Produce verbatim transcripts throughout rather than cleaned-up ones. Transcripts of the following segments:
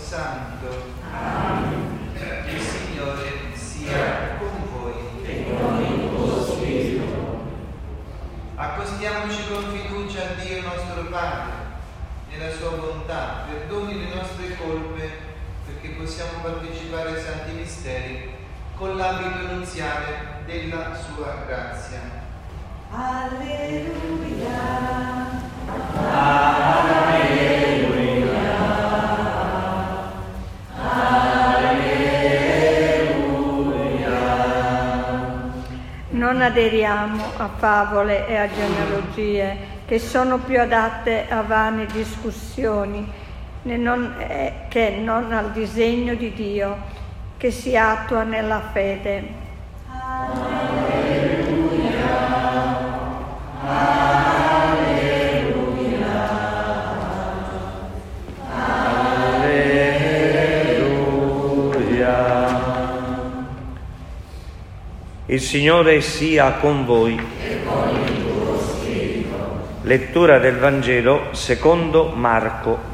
Santo. Amen. Il Signore sia con voi. E con il tuo spirito. Accostiamoci con fiducia a Dio nostro Padre, nella sua bontà, perdoni le nostre colpe, perché possiamo partecipare ai santi misteri con l'abito nuziale della sua grazia. Alleluia. Alleluia. Alleluia. Non aderiamo a favole e a genealogie che sono più adatte a vane discussioni né non, eh, che non al disegno di Dio che si attua nella fede. Alleluia. Alleluia. Alleluia. Il Signore sia con voi. E con il tuo spirito. Lettura del Vangelo secondo Marco.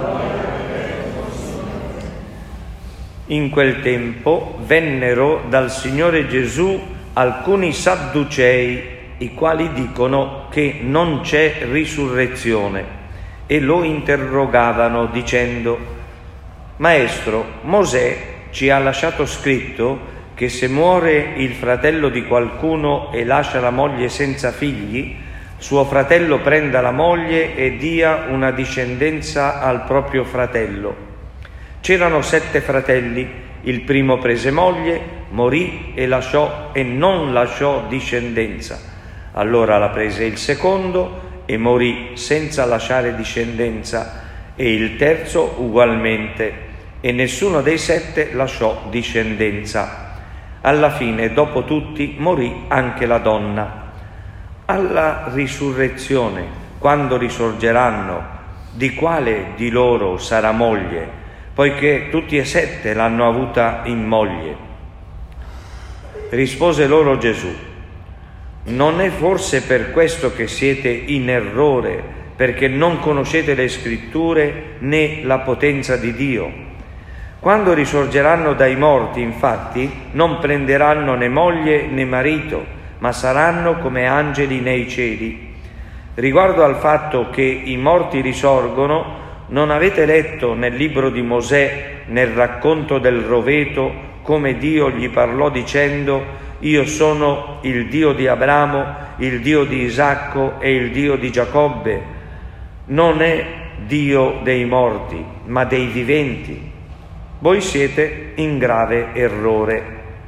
In quel tempo vennero dal Signore Gesù alcuni sadducei, i quali dicono che non c'è risurrezione, e lo interrogavano dicendo: Maestro, Mosè ci ha lasciato scritto che se muore il fratello di qualcuno e lascia la moglie senza figli, suo fratello prenda la moglie e dia una discendenza al proprio fratello. C'erano sette fratelli, il primo prese moglie, morì e lasciò e non lasciò discendenza. Allora la prese il secondo e morì senza lasciare discendenza, e il terzo ugualmente, e nessuno dei sette lasciò discendenza. Alla fine, dopo tutti, morì anche la donna. Alla risurrezione, quando risorgeranno, di quale di loro sarà moglie? Poiché tutti e sette l'hanno avuta in moglie. Rispose loro Gesù: non è forse per questo che siete in errore, perché non conoscete le Scritture né la potenza di Dio? Quando risorgeranno dai morti, infatti, non prenderanno né moglie né marito, ma saranno come angeli nei cieli. Riguardo al fatto che i morti risorgono, non avete letto nel libro di Mosè, nel racconto del roveto, come Dio gli parlò dicendo: io sono il Dio di Abramo, il Dio di Isacco e il Dio di Giacobbe? Non è Dio dei morti, ma dei viventi. Voi siete in grave errore.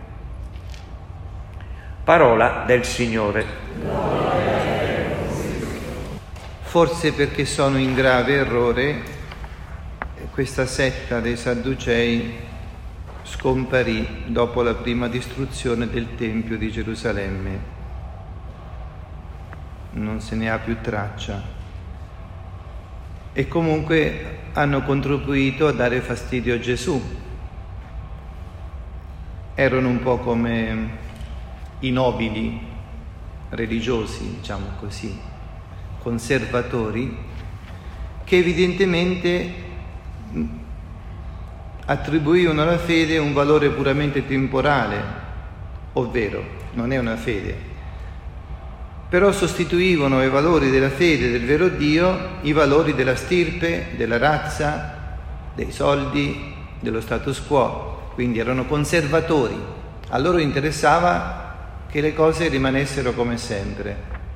Parola del Signore. Forse perché sono in grave errore, questa setta dei Sadducei scomparì dopo la prima distruzione del Tempio di Gerusalemme. Non se ne ha più traccia. E comunque hanno contribuito a dare fastidio a Gesù. Erano un po' come i nobili religiosi, diciamo così, conservatori, che evidentemente attribuivano alla fede un valore puramente temporale, ovvero non è una fede, però sostituivano ai valori della fede del vero Dio i valori della stirpe, della razza, dei soldi, dello status quo. Quindi erano conservatori. A loro interessava che le cose rimanessero come sempre.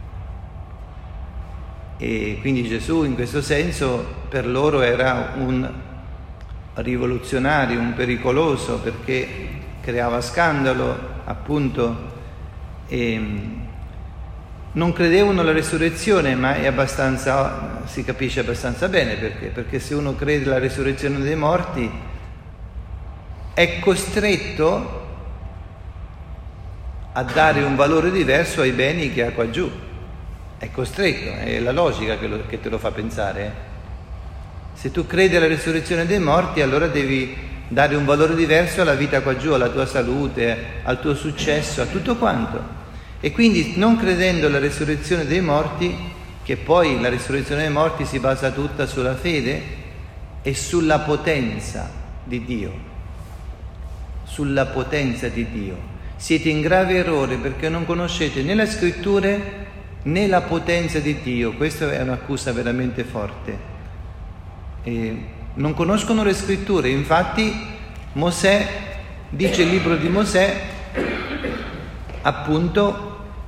E quindi Gesù in questo senso per loro era un rivoluzionario, un pericoloso, perché creava scandalo, appunto, e non credevano alla resurrezione, ma è abbastanza, si capisce abbastanza bene perché, perché se uno crede alla resurrezione dei morti è costretto a dare un valore diverso ai beni che ha qua giù. È costretto, è la logica che, lo, che te lo fa pensare. Se tu credi alla resurrezione dei morti, allora devi dare un valore diverso alla vita qua giù, alla tua salute, al tuo successo, a tutto quanto. E quindi, non credendo alla resurrezione dei morti, che poi la resurrezione dei morti si basa tutta sulla fede, e sulla potenza di Dio. Sulla potenza di Dio. Siete in grave errore perché non conoscete né le scritture né la potenza di Dio. Questa è un'accusa veramente forte. E non conoscono le scritture, infatti Mosè, dice il libro di Mosè, appunto,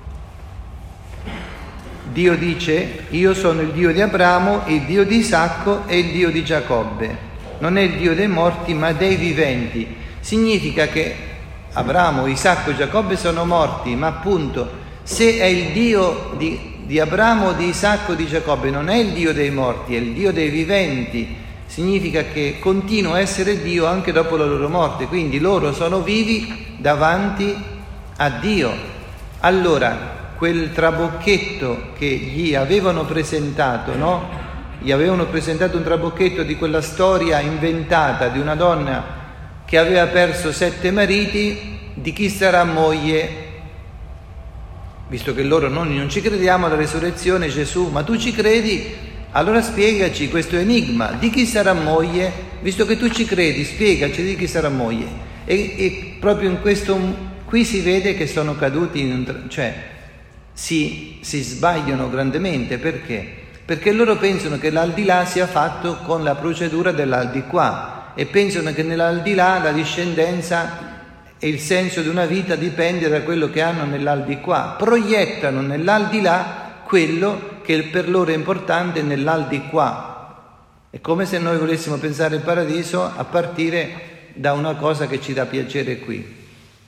Dio dice: io sono il Dio di Abramo, il Dio di Isacco e il Dio di Giacobbe. Non è il Dio dei morti ma dei viventi. Significa che Abramo, Isacco e Giacobbe sono morti, ma appunto se è il Dio di, di Abramo, di Isacco e di Giacobbe, non è il Dio dei morti, è il Dio dei viventi. Significa che continua a essere Dio anche dopo la loro morte, quindi loro sono vivi davanti a Dio. Allora, quel trabocchetto che gli avevano presentato, no? Gli avevano presentato un trabocchetto di quella storia inventata di una donna che aveva perso sette mariti, di chi sarà moglie? Visto che loro non, non ci crediamo alla resurrezione, Gesù, ma tu ci credi? Allora spiegaci questo enigma, di chi sarà moglie? Visto che tu ci credi, spiegaci di chi sarà moglie. E, e proprio in questo, qui si vede che sono caduti in un, cioè si, si sbagliano grandemente. Perché? Perché loro pensano che l'aldilà sia fatto con la procedura dell'aldilà e pensano che nell'aldilà la discendenza e il senso di una vita dipende da quello che hanno nell'aldilà. Proiettano nell'aldilà quello che per loro è importante nell'aldilà. È come se noi volessimo pensare il paradiso a partire da una cosa che ci dà piacere qui.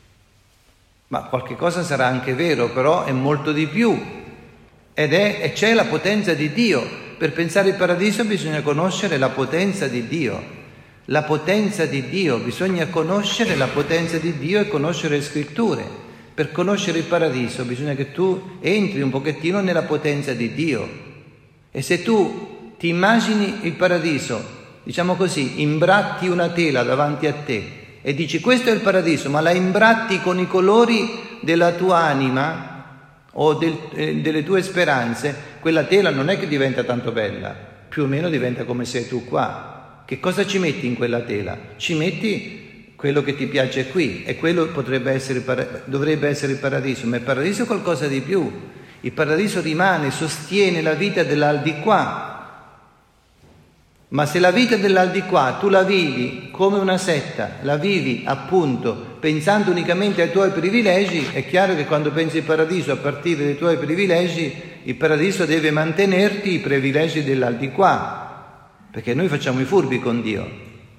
Ma qualche cosa sarà anche vero, però è molto di più. Ed è, e c'è la potenza di Dio. Per pensare il paradiso bisogna conoscere la potenza di Dio. La potenza di Dio, bisogna conoscere la potenza di Dio e conoscere le scritture. Per conoscere il paradiso bisogna che tu entri un pochettino nella potenza di Dio. E se tu ti immagini il paradiso, diciamo così, imbratti una tela davanti a te e dici questo è il paradiso, ma la imbratti con i colori della tua anima o del, eh, delle tue speranze, quella tela non è che diventa tanto bella, più o meno diventa come sei tu qua. Che cosa ci metti in quella tela? Ci metti quello che ti piace qui e quello potrebbe essere, dovrebbe essere il paradiso, ma il paradiso è qualcosa di più. Il paradiso rimane, sostiene la vita dell'aldilà. Ma se la vita dell'aldilà tu la vivi come una setta, la vivi appunto pensando unicamente ai tuoi privilegi, è chiaro che quando pensi al paradiso a partire dai tuoi privilegi, il paradiso deve mantenerti i privilegi dell'aldilà. Perché noi facciamo i furbi con Dio.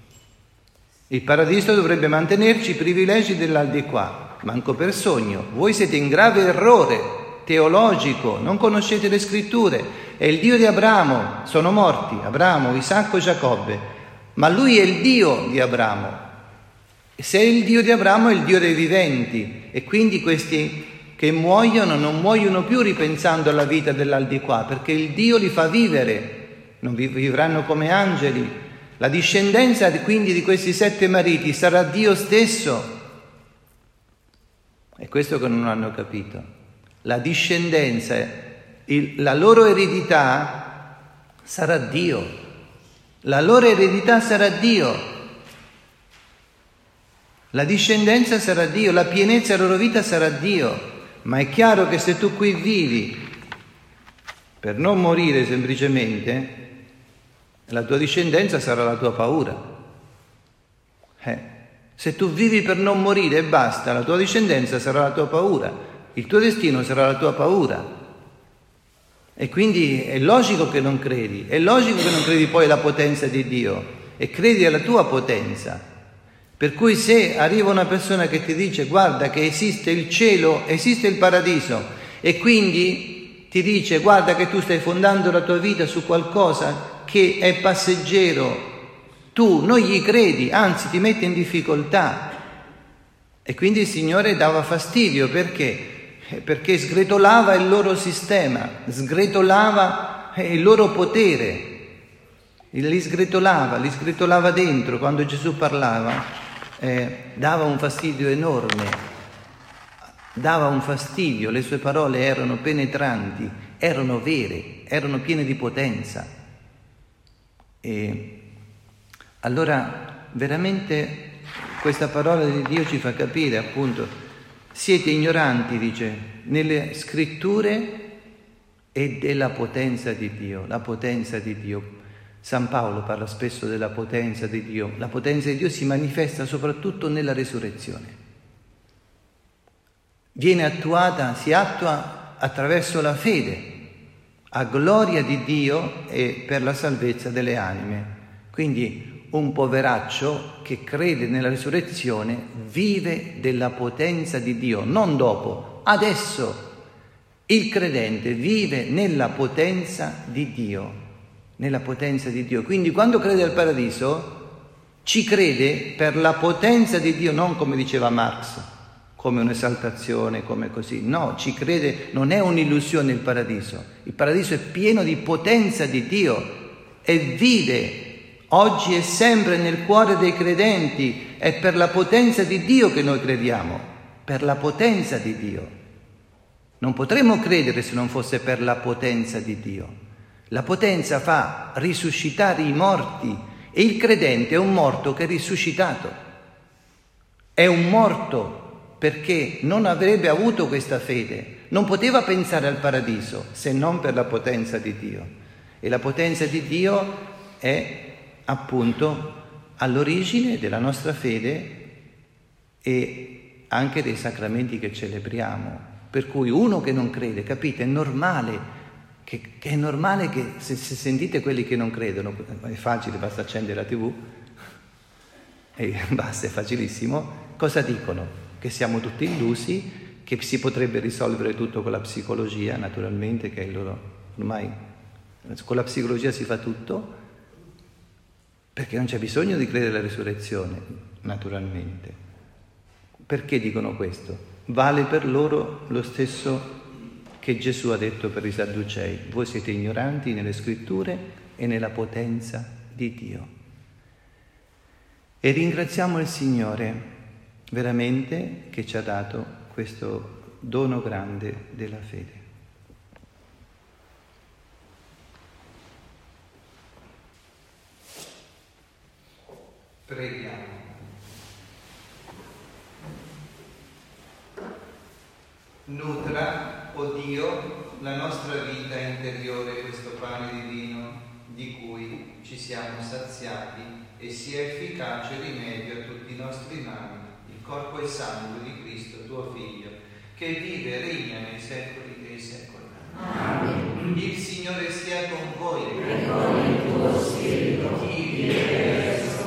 Il paradiso dovrebbe mantenerci i privilegi dell'aldilà, manco per sogno. Voi siete in grave errore teologico, non conoscete le scritture. È il Dio di Abramo, sono morti Abramo, Isacco e Giacobbe, ma lui è il Dio di Abramo. E se è il Dio di Abramo è il Dio dei viventi, e quindi questi che muoiono non muoiono più ripensando alla vita dell'aldilà, perché il Dio li fa vivere. Non vivranno come angeli. La discendenza quindi di questi sette mariti sarà Dio stesso. È questo che non hanno capito. La discendenza, il, la loro eredità sarà Dio. La loro eredità sarà Dio. La discendenza sarà Dio, la pienezza della loro vita sarà Dio. Ma è chiaro che se tu qui vivi per non morire semplicemente, la tua discendenza sarà la tua paura. Eh, se tu vivi per non morire e basta, la tua discendenza sarà la tua paura, il tuo destino sarà la tua paura. E quindi è logico che non credi, è logico che non credi poi alla potenza di Dio e credi alla tua potenza. Per cui se arriva una persona che ti dice guarda che esiste il cielo, esiste il paradiso, e quindi ti dice guarda che tu stai fondando la tua vita su qualcosa che è passeggero, tu non gli credi, anzi ti mette in difficoltà. E quindi il Signore dava fastidio, perché? Perché sgretolava il loro sistema, sgretolava il loro potere, li sgretolava, li sgretolava dentro. Quando Gesù parlava eh, dava un fastidio enorme, dava un fastidio, le sue parole erano penetranti, erano vere, erano piene di potenza. E Allora veramente questa parola di Dio ci fa capire, appunto, siete ignoranti, dice, nelle scritture e della potenza di Dio, la potenza di Dio. San Paolo parla spesso della potenza di Dio. La potenza di Dio si manifesta soprattutto nella resurrezione. Viene attuata, si attua attraverso la fede, a gloria di Dio e per la salvezza delle anime. Quindi un poveraccio che crede nella risurrezione vive della potenza di Dio, non dopo, adesso. Il credente vive nella potenza di Dio, nella potenza di Dio. Quindi quando crede al paradiso, ci crede per la potenza di Dio, non come diceva Marx, come un'esaltazione, come così. No, ci crede, non è un'illusione il paradiso. Il paradiso è pieno di potenza di Dio e vive oggi e sempre nel cuore dei credenti. È per la potenza di Dio che noi crediamo, per la potenza di Dio. Non potremmo credere se non fosse per la potenza di Dio. La potenza fa risuscitare i morti e il credente è un morto che è risuscitato. È un morto perché non avrebbe avuto questa fede, non poteva pensare al paradiso se non per la potenza di Dio. E la potenza di Dio è appunto all'origine della nostra fede e anche dei sacramenti che celebriamo. Per cui uno che non crede, capite, è normale, che, che è normale che se, se sentite quelli che non credono, è facile, basta accendere la tivù e basta, è facilissimo, cosa dicono? Che siamo tutti illusi, che si potrebbe risolvere tutto con la psicologia, naturalmente, che è il loro, ormai con la psicologia si fa tutto, perché non c'è bisogno di credere alla risurrezione, naturalmente. Perché dicono questo? Vale per loro lo stesso che Gesù ha detto per i Sadducei. Voi siete ignoranti nelle scritture e nella potenza di Dio. E ringraziamo il Signore veramente che ci ha dato questo dono grande della fede. Preghiamo. Nutra, o Dio, la nostra vita interiore questo pane divino di cui ci siamo saziati e sia efficace rimedio a tutti i nostri mali, il corpo e sangue di Cristo, tuo Figlio, che vive e regna nei secoli dei secoli. Amen. Il Signore sia con voi. E con il tuo spirito. Chi vive